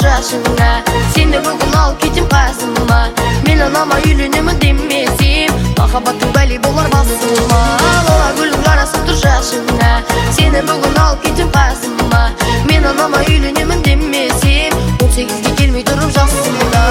жашыңа. Сені бүгін алып кетем қасыма. Мен анама үйленемін демесем, махаббаттың бәле болар басыма. Лала гүлің жарасып тұр жашыңа. Сені бүгін алып кетем қасыма. Мен анама үйленемін демесем, 18-ге келмей тұрып жасымда.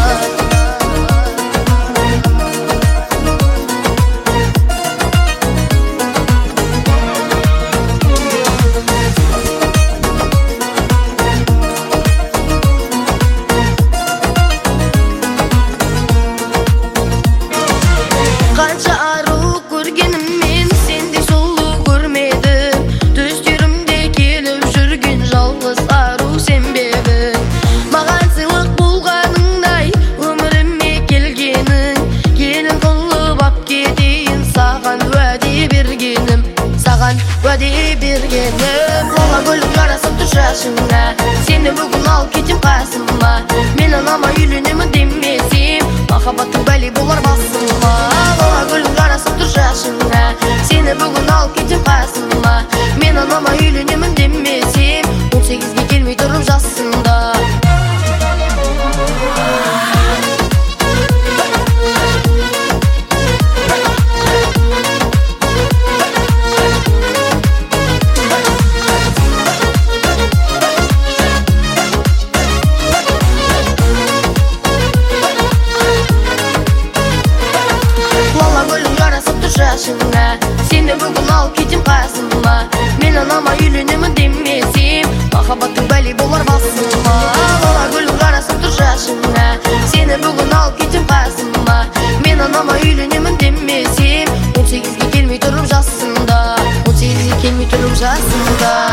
Қанша ару көргеніммен сендей сұлу көрмедім. Түстерімде келіп жүрген жалғыз ару сен бе едің. Маған сыйлық болғаныңдай өміріме келгенің, келін қылып ап кетейін саған уәде бергенім, саған уәде бергенім. Лала гүлің жарасып тұр жашыңа. Сені бүгін алып кетем қасыма. Мен анама үйленемін демесем, махаббаттың бәле болар басыма. Лала гүлің жарасып тұр жашыңа. Сені бүгін алып кетем қасыма. Мен анама үйленемін демесем, 18-ге келмей тұрып жасымда. Лала гүлің жарасып тұр жашыңа. Сені бүгін алып кетем қасыма. Мен анама үйленемін демесем, махаббаттың бәле болар басыма. Лала гүлің жарасып тұр жашыңа. Сені бүгін алып кетем қасыма. Мен анама үйленемін демесем, 18-ге келмей тұрып жасымда. 18-ге келмей тұрып жасымда.